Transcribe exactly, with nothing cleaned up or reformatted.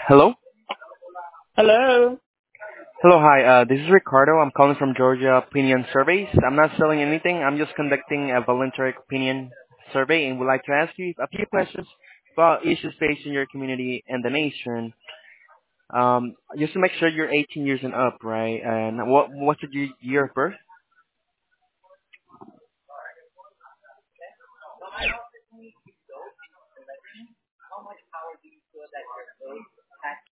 Hello? Hello. Hello, hi. Uh, this is Ricardo. I'm calling from Georgia Opinion Surveys. I'm not selling anything. I'm just conducting a voluntary opinion survey and would like to ask you a few questions about issues facing your community and the nation. Um, just to make sure you're eighteen years and up, right? And what what's your year of birth?